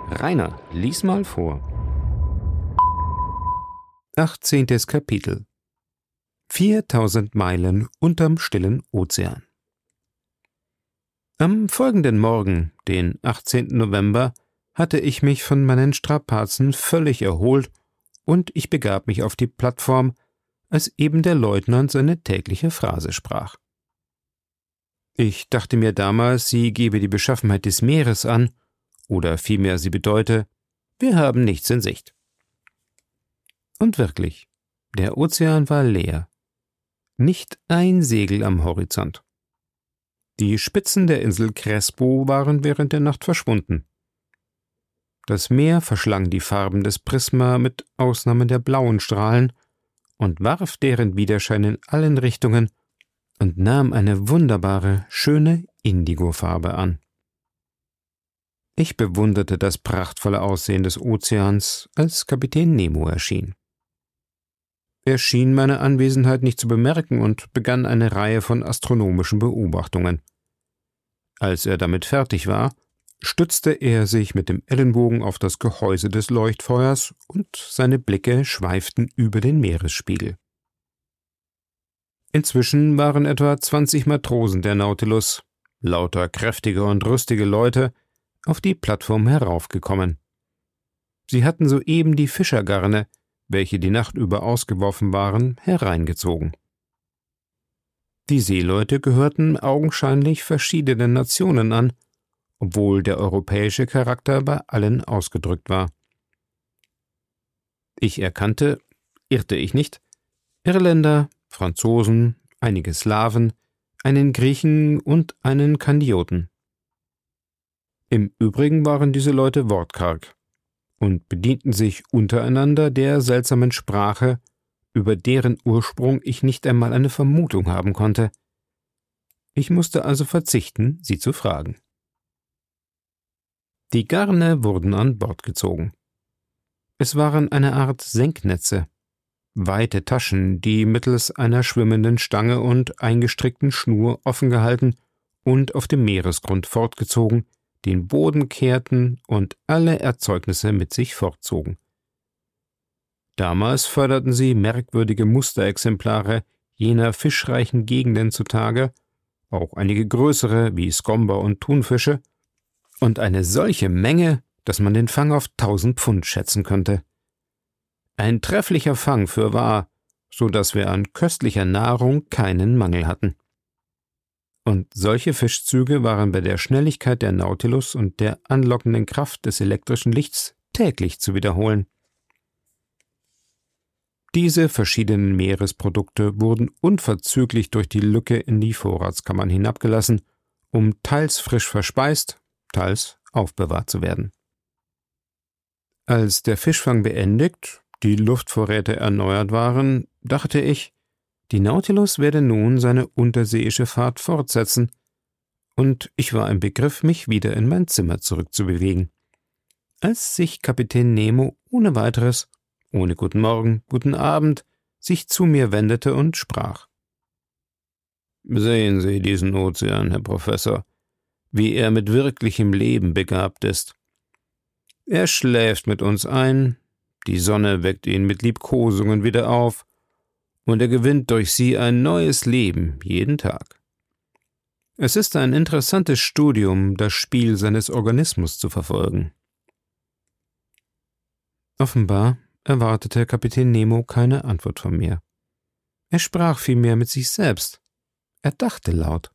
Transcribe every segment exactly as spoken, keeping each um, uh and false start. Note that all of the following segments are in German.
Rainer, lies mal vor. achtzehntes Kapitel. viertausend Meilen unterm stillen Ozean. Am folgenden Morgen, den achtzehnten November, hatte ich mich von meinen Strapazen völlig erholt und ich begab mich auf die Plattform, als eben der Leutnant seine tägliche Phrase sprach. Ich dachte mir damals, sie gebe die Beschaffenheit des Meeres an, oder vielmehr sie bedeute, wir haben nichts in Sicht. Und wirklich, der Ozean war leer. Nicht ein Segel am Horizont. Die Spitzen der Insel Crespo waren während der Nacht verschwunden. Das Meer verschlang die Farben des Prisma mit Ausnahme der blauen Strahlen und warf deren Widerschein in allen Richtungen und nahm eine wunderbare, schöne Indigofarbe an. Ich bewunderte das prachtvolle Aussehen des Ozeans, als Kapitän Nemo erschien. Er schien meine Anwesenheit nicht zu bemerken und begann eine Reihe von astronomischen Beobachtungen. Als er damit fertig war, stützte er sich mit dem Ellenbogen auf das Gehäuse des Leuchtfeuers und seine Blicke schweiften über den Meeresspiegel. Inzwischen waren etwa zwanzig Matrosen der Nautilus, lauter kräftige und rüstige Leute, auf die Plattform heraufgekommen. Sie hatten soeben die Fischergarne, welche die Nacht über ausgeworfen waren, hereingezogen. Die Seeleute gehörten augenscheinlich verschiedenen Nationen an, obwohl der europäische Charakter bei allen ausgedrückt war. Ich erkannte, irrte ich nicht, Irländer, Franzosen, einige Slawen, einen Griechen und einen Kandioten. Im Übrigen waren diese Leute wortkarg und bedienten sich untereinander der seltsamen Sprache, über deren Ursprung ich nicht einmal eine Vermutung haben konnte. Ich musste also verzichten, sie zu fragen. Die Garne wurden an Bord gezogen. Es waren eine Art Senknetze, weite Taschen, die mittels einer schwimmenden Stange und eingestrickten Schnur offen gehalten und auf dem Meeresgrund fortgezogen, den Boden kehrten und alle Erzeugnisse mit sich fortzogen. Damals förderten sie merkwürdige Musterexemplare jener fischreichen Gegenden zutage, auch einige größere wie Skomber und Thunfische, und eine solche Menge, dass man den Fang auf tausend Pfund schätzen könnte. Ein trefflicher Fang fürwahr, so dass wir an köstlicher Nahrung keinen Mangel hatten. Und solche Fischzüge waren bei der Schnelligkeit der Nautilus und der anlockenden Kraft des elektrischen Lichts täglich zu wiederholen. Diese verschiedenen Meeresprodukte wurden unverzüglich durch die Lücke in die Vorratskammern hinabgelassen, um teils frisch verspeist, teils aufbewahrt zu werden. Als der Fischfang beendigt, die Luftvorräte erneuert waren, dachte ich, die Nautilus werde nun seine unterseeische Fahrt fortsetzen, und ich war im Begriff, mich wieder in mein Zimmer zurückzubewegen, als sich Kapitän Nemo ohne weiteres, ohne Guten Morgen, guten Abend, sich zu mir wendete und sprach. »Sehen Sie diesen Ozean, Herr Professor, wie er mit wirklichem Leben begabt ist. Er schläft mit uns ein, die Sonne weckt ihn mit Liebkosungen wieder auf, und er gewinnt durch sie ein neues Leben jeden Tag. Es ist ein interessantes Studium, das Spiel seines Organismus zu verfolgen.« Offenbar erwartete Kapitän Nemo keine Antwort von mir. Er sprach vielmehr mit sich selbst. Er dachte laut.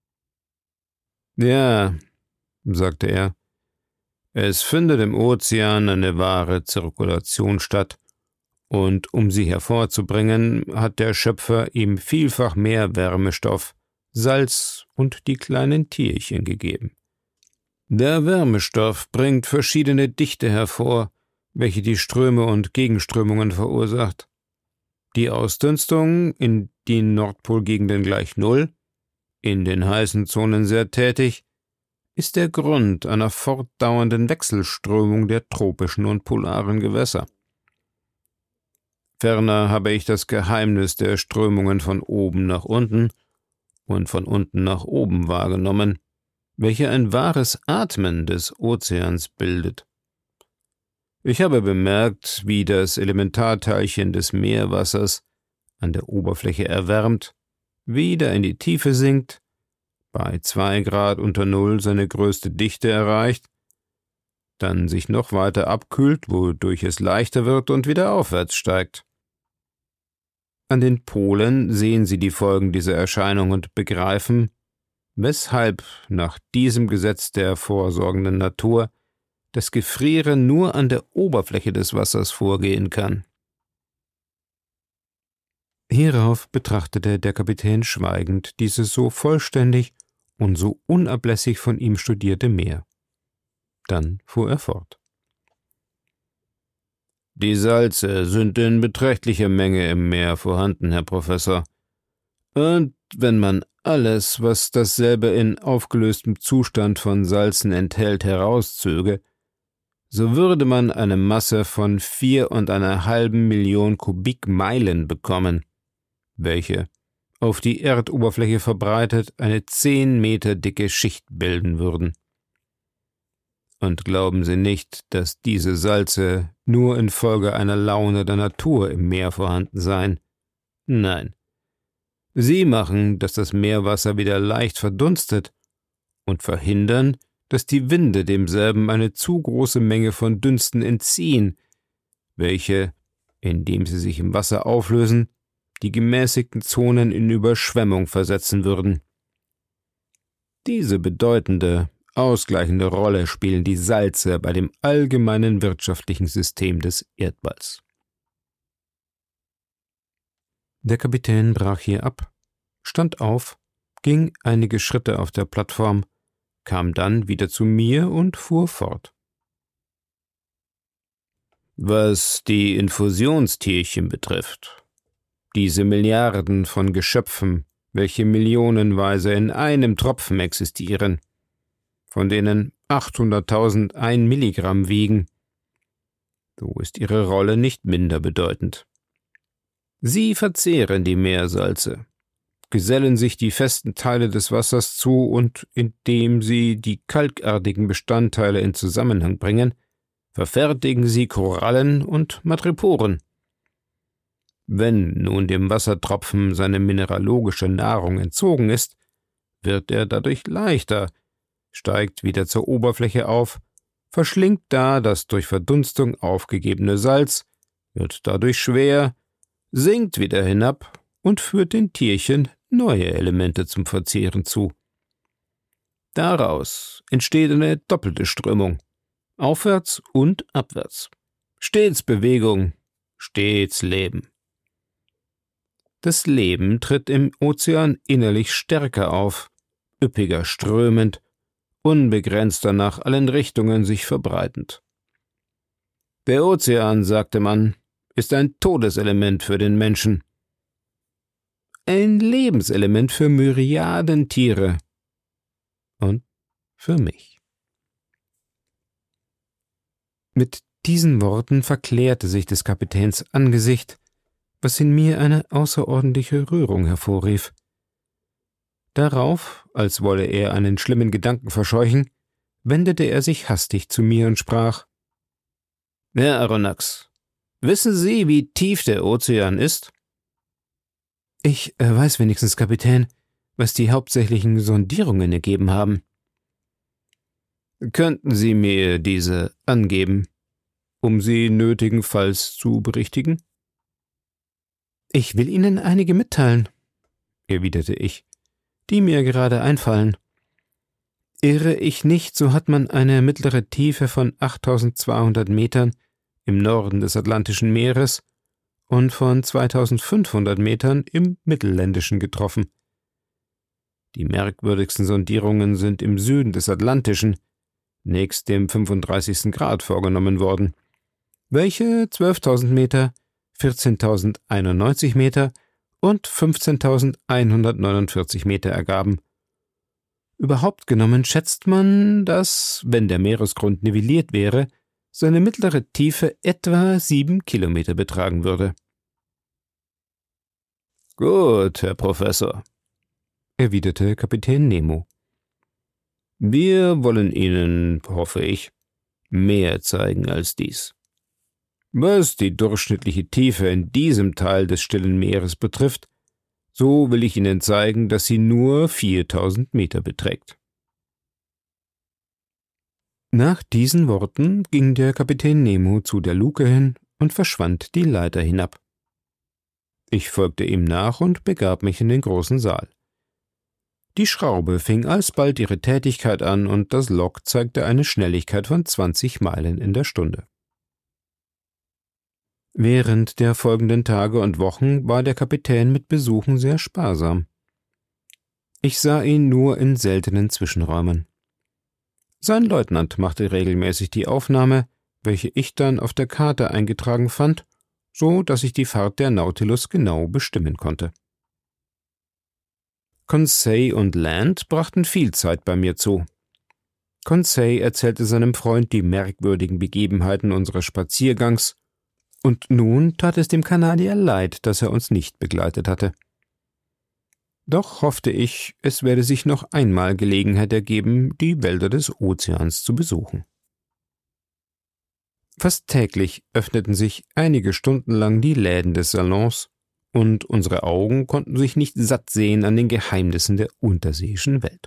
»Ja«, sagte er, »es findet im Ozean eine wahre Zirkulation statt, und um sie hervorzubringen, hat der Schöpfer ihm vielfach mehr Wärmestoff, Salz und die kleinen Tierchen gegeben. Der Wärmestoff bringt verschiedene Dichte hervor, welche die Ströme und Gegenströmungen verursacht. Die Ausdünstung in den Nordpolgegenden gleich Null, in den heißen Zonen sehr tätig, ist der Grund einer fortdauernden Wechselströmung der tropischen und polaren Gewässer. Ferner habe ich das Geheimnis der Strömungen von oben nach unten und von unten nach oben wahrgenommen, welche ein wahres Atmen des Ozeans bildet. Ich habe bemerkt, wie das Elementarteilchen des Meerwassers an der Oberfläche erwärmt, wieder in die Tiefe sinkt, bei zwei Grad unter Null seine größte Dichte erreicht, dann sich noch weiter abkühlt, wodurch es leichter wird und wieder aufwärts steigt. An den Polen sehen Sie die Folgen dieser Erscheinung und begreifen, weshalb nach diesem Gesetz der vorsorgenden Natur das Gefrieren nur an der Oberfläche des Wassers vorgehen kann. Hierauf betrachtete der Kapitän schweigend dieses so vollständig und so unablässig von ihm studierte Meer. Dann fuhr er fort. Die Salze sind in beträchtlicher Menge im Meer vorhanden, Herr Professor. Und wenn man alles, was dasselbe in aufgelöstem Zustand von Salzen enthält, herauszöge, so würde man eine Masse von vier und einer halben Million Kubikmeilen bekommen, welche, auf die Erdoberfläche verbreitet, eine zehn Meter dicke Schicht bilden würden. Und glauben Sie nicht, dass diese Salze nur infolge einer Laune der Natur im Meer vorhanden seien. Nein. Sie machen, dass das Meerwasser wieder leicht verdunstet und verhindern, dass die Winde demselben eine zu große Menge von Dünsten entziehen, welche, indem sie sich im Wasser auflösen, die gemäßigten Zonen in Überschwemmung versetzen würden. Diese bedeutende, ausgleichende Rolle spielen die Salze bei dem allgemeinen wirtschaftlichen System des Erdballs. Der Kapitän brach hier ab, stand auf, ging einige Schritte auf der Plattform, kam dann wieder zu mir und fuhr fort. Was die Infusionstierchen betrifft, diese Milliarden von Geschöpfen, welche millionenweise in einem Tropfen existieren, von denen achthunderttausend ein Milligramm wiegen, so ist ihre Rolle nicht minder bedeutend. Sie verzehren die Meersalze, gesellen sich die festen Teile des Wassers zu und indem sie die kalkartigen Bestandteile in Zusammenhang bringen, verfertigen sie Korallen und Madreporen. Wenn nun dem Wassertropfen seine mineralogische Nahrung entzogen ist, wird er dadurch leichter, steigt wieder zur Oberfläche auf, verschlingt da das durch Verdunstung aufgegebene Salz, wird dadurch schwer, sinkt wieder hinab und führt den Tierchen neue Elemente zum Verzehren zu. Daraus entsteht eine doppelte Strömung, aufwärts und abwärts. Stets Bewegung, stets Leben. Das Leben tritt im Ozean innerlich stärker auf, üppiger strömend, unbegrenzter nach allen Richtungen sich verbreitend. Der Ozean, sagte man, ist ein Todeselement für den Menschen. Ein Lebenselement für Myriaden Tiere. Und für mich. Mit diesen Worten verklärte sich des Kapitäns Angesicht, was in mir eine außerordentliche Rührung hervorrief. Darauf, als wolle er einen schlimmen Gedanken verscheuchen, wendete er sich hastig zu mir und sprach: »Herr Aronnax, wissen Sie, wie tief der Ozean ist?« »Ich äh, weiß wenigstens, Kapitän, was die hauptsächlichen Sondierungen ergeben haben.« »Könnten Sie mir diese angeben, um sie nötigenfalls zu berichtigen?« »Ich will Ihnen einige mitteilen«, erwiderte ich, »die mir gerade einfallen. Irre ich nicht, so hat man eine mittlere Tiefe von achttausendzweihundert Metern im Norden des Atlantischen Meeres und von zweitausendfünfhundert Metern im Mittelländischen getroffen. Die merkwürdigsten Sondierungen sind im Süden des Atlantischen, nächst dem fünfunddreißigsten Grad, vorgenommen worden, welche zwölftausend Meter, vierzehntausendeinundneunzig Meter und fünfzehntausendeinhundertneunundvierzig Meter ergaben. Überhaupt genommen schätzt man, dass, wenn der Meeresgrund nivelliert wäre, seine mittlere Tiefe etwa sieben Kilometer betragen würde. »Gut, Herr Professor«, erwiderte Kapitän Nemo. »Wir wollen Ihnen, hoffe ich, mehr zeigen als dies. Was die durchschnittliche Tiefe in diesem Teil des stillen Meeres betrifft, so will ich Ihnen zeigen, dass sie nur viertausend Meter beträgt. Nach diesen Worten ging der Kapitän Nemo zu der Luke hin und verschwand die Leiter hinab. Ich folgte ihm nach und begab mich in den großen Saal. Die Schraube fing alsbald ihre Tätigkeit an und das Log zeigte eine Schnelligkeit von zwanzig Meilen in der Stunde. Während der folgenden Tage und Wochen war der Kapitän mit Besuchen sehr sparsam. Ich sah ihn nur in seltenen Zwischenräumen. Sein Leutnant machte regelmäßig die Aufnahme, welche ich dann auf der Karte eingetragen fand, so dass ich die Fahrt der Nautilus genau bestimmen konnte. Conseil und Land brachten viel Zeit bei mir zu. Conseil erzählte seinem Freund die merkwürdigen Begebenheiten unseres Spaziergangs, und nun tat es dem Kanadier leid, dass er uns nicht begleitet hatte. Doch hoffte ich, es werde sich noch einmal Gelegenheit ergeben, die Wälder des Ozeans zu besuchen. Fast täglich öffneten sich einige Stunden lang die Läden des Salons, und unsere Augen konnten sich nicht satt sehen an den Geheimnissen der unterseeischen Welt.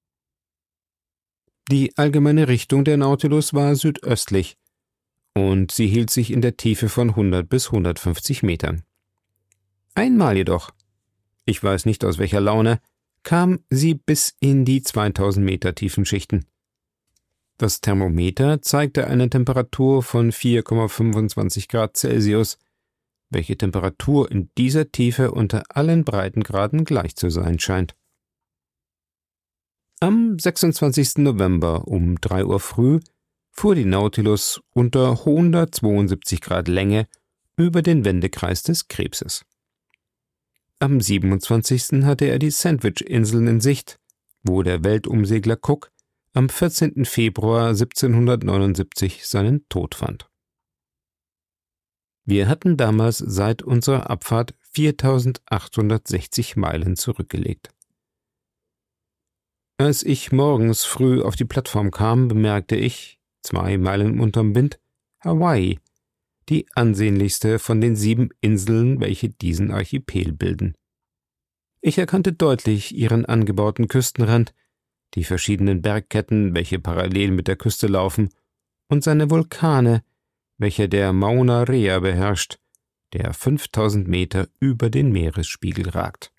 Die allgemeine Richtung der Nautilus war südöstlich, und sie hielt sich in der Tiefe von hundert bis hundertfünfzig Metern. Einmal jedoch, ich weiß nicht aus welcher Laune, kam sie bis in die zweitausend Meter tiefen Schichten. Das Thermometer zeigte eine Temperatur von vier Komma fünfundzwanzig Grad Celsius, welche Temperatur in dieser Tiefe unter allen Breitengraden gleich zu sein scheint. Am sechsundzwanzigsten November um drei Uhr früh fuhr die Nautilus unter hundertzweiundsiebzig Grad Länge über den Wendekreis des Krebses. Am siebenundzwanzigsten hatte er die Sandwich-Inseln in Sicht, wo der Weltumsegler Cook am vierzehnten Februar siebzehnhundertneunundsiebzig seinen Tod fand. Wir hatten damals seit unserer Abfahrt viertausendachthundertsechzig Meilen zurückgelegt. Als ich morgens früh auf die Plattform kam, bemerkte ich, zwei Meilen unterm Wind, Hawaii, die ansehnlichste von den sieben Inseln, welche diesen Archipel bilden. Ich erkannte deutlich ihren angebauten Küstenrand, die verschiedenen Bergketten, welche parallel mit der Küste laufen, und seine Vulkane, welche der Mauna Rea beherrscht, der fünftausend Meter über den Meeresspiegel ragt.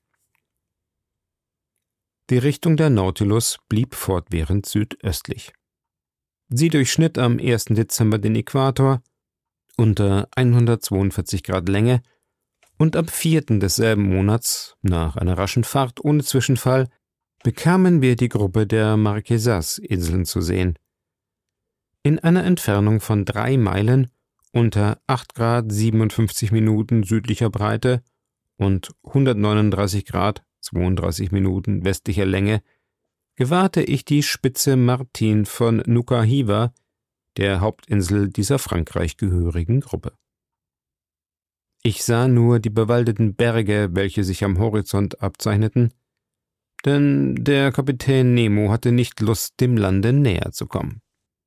Die Richtung der Nautilus blieb fortwährend südöstlich. Sie durchschnitt am ersten Dezember den Äquator unter hundertzweiundvierzig Grad Länge und am vierten desselben Monats, nach einer raschen Fahrt ohne Zwischenfall, bekamen wir die Gruppe der Marquesas-Inseln zu sehen. In einer Entfernung von drei Meilen unter acht Grad siebenundfünfzig Minuten südlicher Breite und hundertneununddreißig Grad zweiunddreißig Minuten westlicher Länge gewahrte ich die Spitze Martin von Nuka Hiva, der Hauptinsel dieser Frankreich gehörigen Gruppe. Ich sah nur die bewaldeten Berge, welche sich am Horizont abzeichneten, denn der Kapitän Nemo hatte nicht Lust, dem Lande näher zu kommen.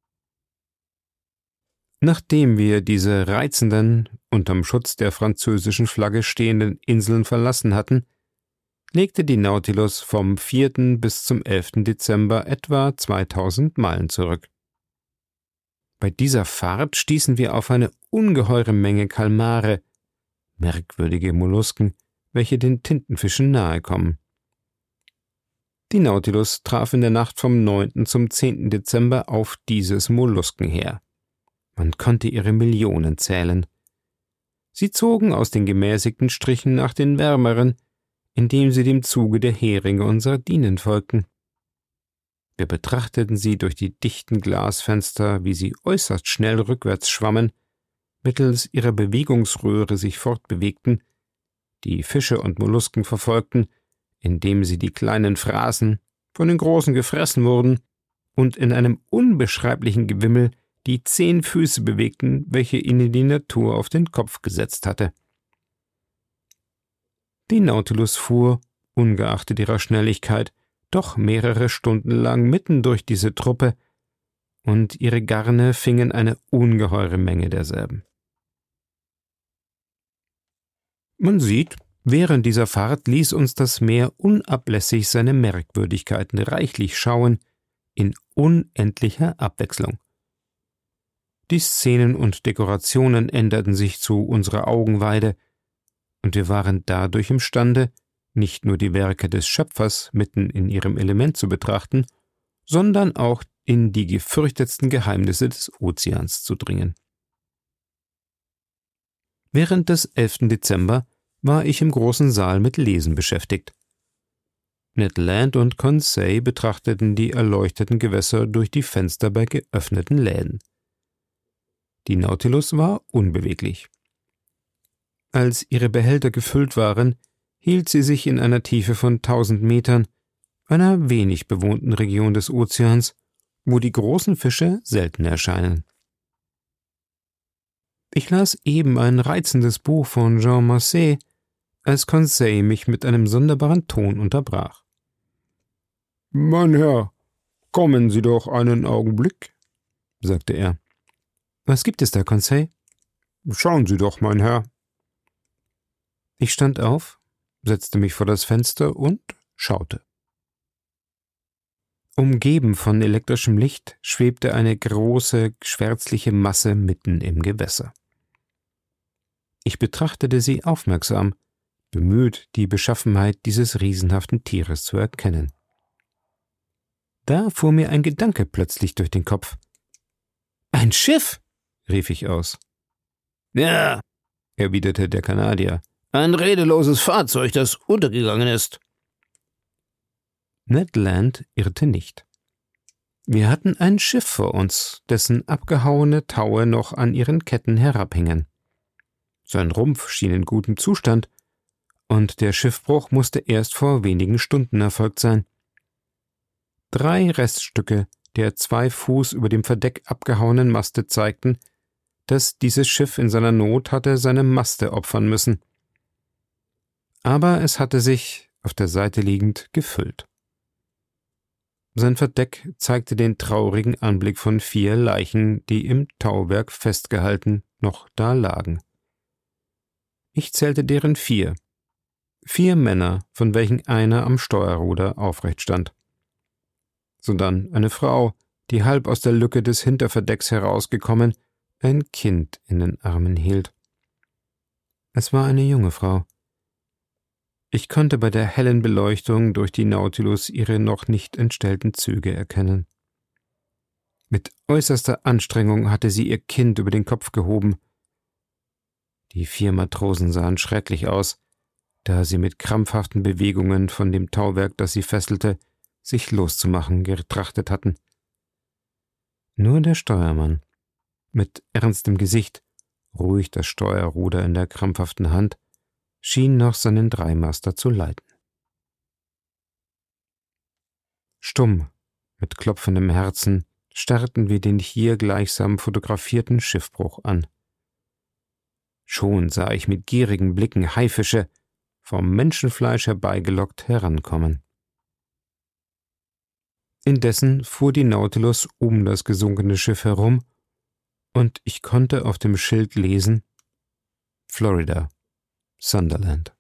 Nachdem wir diese reizenden, unterm Schutz der französischen Flagge stehenden Inseln verlassen hatten, legte die Nautilus vom vierten bis zum elften Dezember etwa zweitausend Meilen zurück. Bei dieser Fahrt stießen wir auf eine ungeheure Menge Kalmare, merkwürdige Mollusken, welche den Tintenfischen nahe kommen. Die Nautilus traf in der Nacht vom neunten zum zehnten Dezember auf dieses Molluskenheer. Man konnte ihre Millionen zählen. Sie zogen aus den gemäßigten Strichen nach den wärmeren, indem sie dem Zuge der Heringe und Sardinen folgten. Wir betrachteten sie durch die dichten Glasfenster, wie sie äußerst schnell rückwärts schwammen, mittels ihrer Bewegungsröhre sich fortbewegten, die Fische und Mollusken verfolgten, indem sie die kleinen fraßen, von den großen gefressen wurden und in einem unbeschreiblichen Gewimmel die zehn Füße bewegten, welche ihnen die Natur auf den Kopf gesetzt hatte. Die Nautilus fuhr, ungeachtet ihrer Schnelligkeit, doch mehrere Stunden lang mitten durch diese Truppe, und ihre Garne fingen eine ungeheure Menge derselben. Man sieht, während dieser Fahrt ließ uns das Meer unablässig seine Merkwürdigkeiten reichlich schauen, in unendlicher Abwechslung. Die Szenen und Dekorationen änderten sich zu unserer Augenweide, und wir waren dadurch imstande, nicht nur die Werke des Schöpfers mitten in ihrem Element zu betrachten, sondern auch in die gefürchtetsten Geheimnisse des Ozeans zu dringen. Während des elften Dezember war ich im großen Saal mit Lesen beschäftigt. Ned Land und Conseil betrachteten die erleuchteten Gewässer durch die Fenster bei geöffneten Läden. Die Nautilus war unbeweglich. Als ihre Behälter gefüllt waren, hielt sie sich in einer Tiefe von tausend Metern, einer wenig bewohnten Region des Ozeans, wo die großen Fische selten erscheinen. Ich las eben ein reizendes Buch von Jean Macé, als Conseil mich mit einem sonderbaren Ton unterbrach. »Mein Herr, kommen Sie doch einen Augenblick«, sagte er. »Was gibt es da, Conseil?« »Schauen Sie doch, mein Herr.« Ich stand auf, setzte mich vor das Fenster und schaute. Umgeben von elektrischem Licht schwebte eine große, schwärzliche Masse mitten im Gewässer. Ich betrachtete sie aufmerksam, bemüht, die Beschaffenheit dieses riesenhaften Tieres zu erkennen. Da fuhr mir ein Gedanke plötzlich durch den Kopf. »Ein Schiff!« rief ich aus. »Ja«, erwiderte der Kanadier, »ein redeloses Fahrzeug, das untergegangen ist.« Ned Land irrte nicht. Wir hatten ein Schiff vor uns, dessen abgehauene Taue noch an ihren Ketten herabhingen. Sein Rumpf schien in gutem Zustand, und der Schiffbruch musste erst vor wenigen Stunden erfolgt sein. Drei Reststücke der zwei Fuß über dem Verdeck abgehauenen Maste zeigten, dass dieses Schiff in seiner Not hatte seine Maste opfern müssen. Aber es hatte sich, auf der Seite liegend, gefüllt. Sein Verdeck zeigte den traurigen Anblick von vier Leichen, die im Tauwerk festgehalten noch da lagen. Ich zählte deren vier. Vier Männer, von welchen einer am Steuerruder aufrecht stand. Sodann eine Frau, die halb aus der Lücke des Hinterverdecks herausgekommen, ein Kind in den Armen hielt. Es war eine junge Frau. Ich konnte bei der hellen Beleuchtung durch die Nautilus ihre noch nicht entstellten Züge erkennen. Mit äußerster Anstrengung hatte sie ihr Kind über den Kopf gehoben. Die vier Matrosen sahen schrecklich aus, da sie mit krampfhaften Bewegungen von dem Tauwerk, das sie fesselte, sich loszumachen getrachtet hatten. Nur der Steuermann, mit ernstem Gesicht, ruhig das Steuerruder in der krampfhaften Hand, schien noch seinen Dreimaster zu leiten. Stumm, mit klopfendem Herzen, starrten wir den hier gleichsam fotografierten Schiffbruch an. Schon sah ich mit gierigen Blicken Haifische, vom Menschenfleisch herbeigelockt, herankommen. Indessen fuhr die Nautilus um das gesunkene Schiff herum, und ich konnte auf dem Schild lesen: Florida, Sunderland.